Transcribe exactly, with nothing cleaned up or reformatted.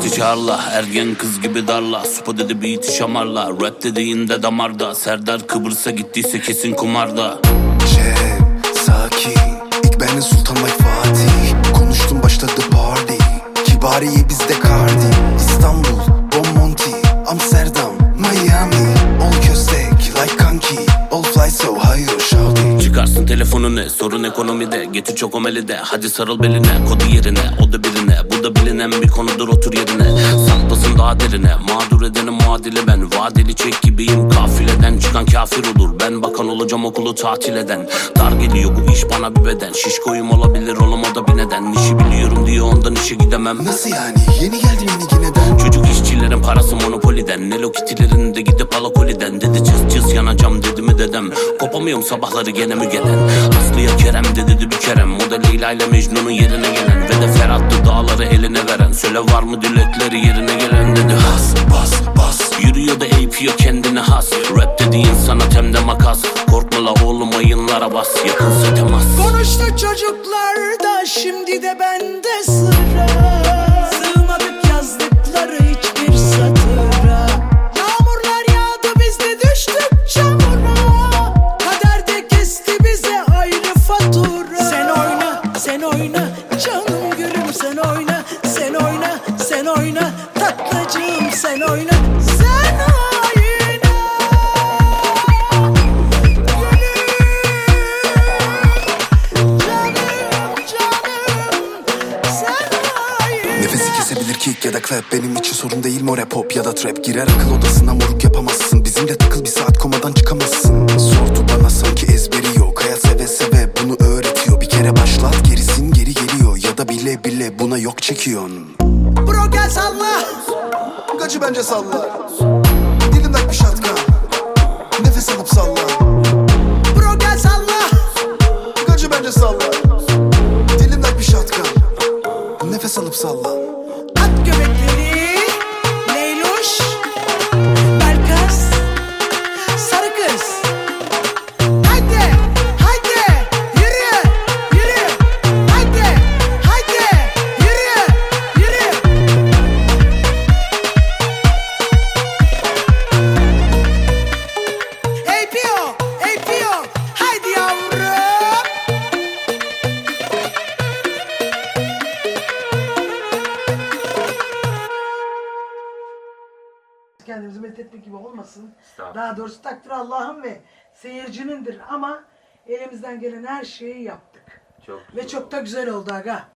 Parti çağırla, ergen kız gibi darla. Supa dedi beat'i şamarla. Rap dediğinde damarda. Serdar Kıbrıs'a gittiyse kesin kumarda. Cem, sakin, ilk benle sultan like Fatih. Konuştum başladı party, Kibariye bizde Cardi. İstanbul, Bomonti, Amsterdam, Miami. All köstek like kanki, all fly so high shawty. Çıkarsın telefonunu, sorun ekonomide. Getir çok omelide, hadi sarıl beline. Kodu yerine, o da birine. Bu da bilinen bir konudur, otur yerine. Saklasın daha derine, mağdur edenin muadili ben. Vadeli çek gibiyim, kafileden çıkan kafir olur. Ben bakan olacağım okulu tatil eden. Dar geliyor bu iş bana bir beden. Şişkoyum olabilir oğlum, o da bir neden. İşi biliyorum diye ondan işe gidemem. Nasıl yani? Yeni geldim yeni yineden. Çocuk işçilerin parası monopoliden. Hello Kitty'lerin de gidip alakoliden. Dedi cız cız yanacağım dedi mi dedem. Kopamıyorum sabahları gene mi gelen. Aslıya Kerem de dedi bir kerem. O da Leyla ile Mecnun'un yerine gelen. Ve de Ferhat'tı dağları eline veren. Söyle var mı dilekleri yerine gelen dedi. Has bas bas yürüyor da eğipiyor kendine has. Rap dediğin sanat hem de makas. Korkma la oğlum ayınlara bas. Yakınsa temas. Konuştu çocuklar da şimdi de bende sıra. Sığmadık yazdıkları hiçbir satıra. Yağmurlar yağdı biz de düştük çamura. Kader de kesti bize ayrı fatura. Sen oyna sen oyna canım gülüm sen oyna. Sen oyna sen oyna tatlacığım sen oyna. Sen oyna. Nefesi kesebilir kick ya da clap. Benim için sorun değil mo rap pop ya da trap. Girer akıl odasına moruk yapamazsın. Bizimle takıl bir saat komadan çıkamazsın. Sordu bana sanki ezberi yok. Hayat seve seve bunu öğretiyor. Bir kere başlat gerisin geri geliyor. Ya da bile bile buna yok çekiyorsun. Bro gel salla. Gacı bence salla. Dilimdeki bir şatkan. Nefes alıp salla. Bro gel salla. Gacı bence salla. Dilimdeki bir şatkan. Nefes alıp salla. At göbekleri Leyluş Belkıs Sarı kız. Haydi haydi yürü yürü. Haydi haydi yürü yürü. Ey piyo ey piyo haydi yavrum. Kendimizi methetmek gibi olmasın. Daha doğrusu takdir Allah'ın ve seyircinindir ama elimizden gelen her şeyi yaptık. Çok ve çok da güzel oldu aga.